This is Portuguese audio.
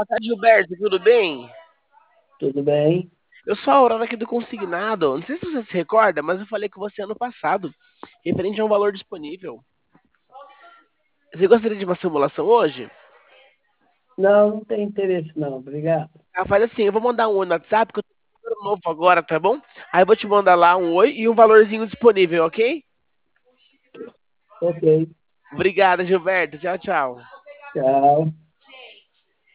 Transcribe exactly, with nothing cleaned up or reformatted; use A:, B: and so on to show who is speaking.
A: Boa tarde, Gilberto, tudo bem?
B: Tudo bem?
A: Eu sou a Aurora aqui do Consignado. Não sei se você se recorda, mas eu falei com você ano passado, referente a um valor disponível. Você gostaria de uma simulação hoje?
B: Não, não tem interesse não, obrigado.
A: Ah, faz assim, eu vou mandar um oi no WhatsApp, que eu tô com um número novo agora, tá bom? Aí eu vou te mandar lá um oi e um valorzinho disponível, ok?
B: Ok,
A: Obrigado, Gilberto. Tchau, tchau.
B: tchau.